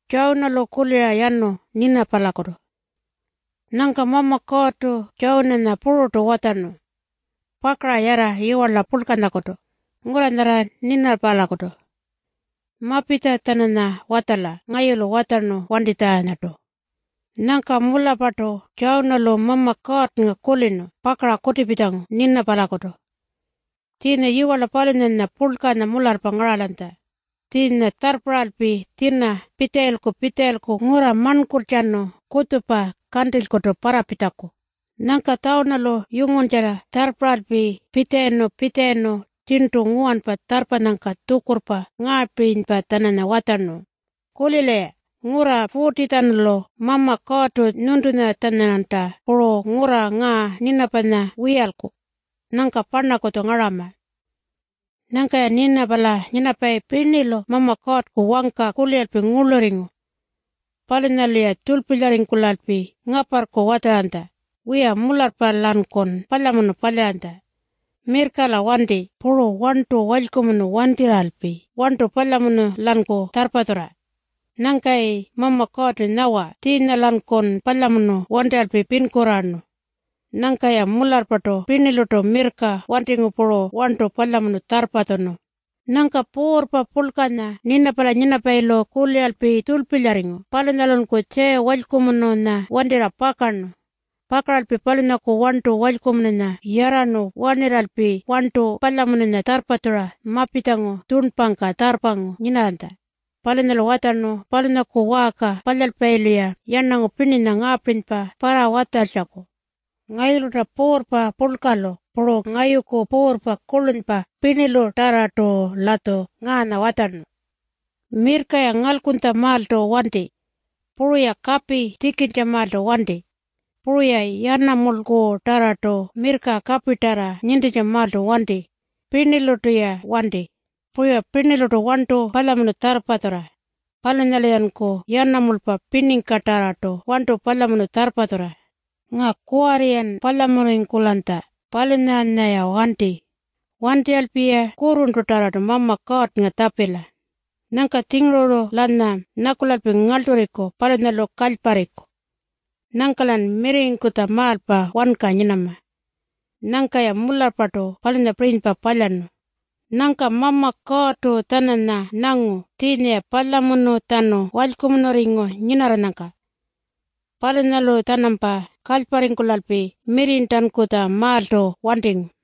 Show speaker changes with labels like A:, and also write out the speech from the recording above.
A: Jounalo kulia yanu nina palakoto. Nanka mama kootu jounana purutu watanu. Pakra yara iwala pulkanakoto. Ngura nara nina palakoto. Mapita tanana watala ngayulu watanu wanditaanato. Nanka mula pato jounalo mama koot nga kulino pakra kutipitangu nina palakoto. Tina iwala palinana pulkana mularpa ngaralanta. Tina tarpralpi tina pitelku ngura mankurjano kutupa kantilkoto parapitaku. Nanka taunalo yungunjara tarpralpi piteno tintu nguanpa tarpanangka tukurpa ngapinpa tanana watanu. Kulile ngura putitanlo mama kootu nuntuna tanananta puro ngura nga ninapana wiyalku. Nanka panakoto ngarama. Nanka ninapai pinilo mama kootku wangka kulialpi nguluringu. Palinalia tulpilaringkulalpi ngaparku wataranta. Wiya mularpa lankon palamunu palyanta. Mirkala wandi puro wantu walkumunu wantiralpi. Wantu palamunu lanku tarpatura. Nankai mama kootu nawa tina lankon palamunu wantiralpi pinkuranu. Nankaya mularpato piniluto mirka wantingu puro wantu palamunu tarpatono. Nanka purpa pulkana ninapailo kulialpi tulpilaringu. Palinalonku che walkumunu na wandira pakanu. Pakralpi palinaku wantu walkumunu na yaranu waniralpi wantu palamunu na tarpatura mapitangu tunpangka tarpangu ninalanta. Palinalo watanu palinaku waka palalpailuya yanangu pinina ngapinpa para watalchaku. Ngayuluta purpa pulkalo puro ngayuku purpa kulunpa pinilu tarato lato ngana watanu. Mirkaya ngalkunta malto wanti. Puruya kapi tikinja malto wanti. Puruya yanamulku tarato mirka kapitara nindija malto wanti. Pinilutuya wanti. Puruya pinilutu wantu palamunu tarpatura. Palinalianku yanamulpa piningka tarato wantu palamunu tarpatura. Nga kuarian palamuringkulanta palinanaya wanti. Wanti alpiya kuruntu taratu mama koot nga tapila. Nanka tingruru lana nakulalpi ngalturiko palinalo kalpariko. Nankalan miringkuta malpa wanka nyinama. Nanka ya mularpato palina prinpa palanu. Nanka mama kootu tanana nangu tinia palamunu tanu walkumunu ringo nyinaranangka. Palinalo tanampa kalparingkulalpi mirintankuta malto wanting.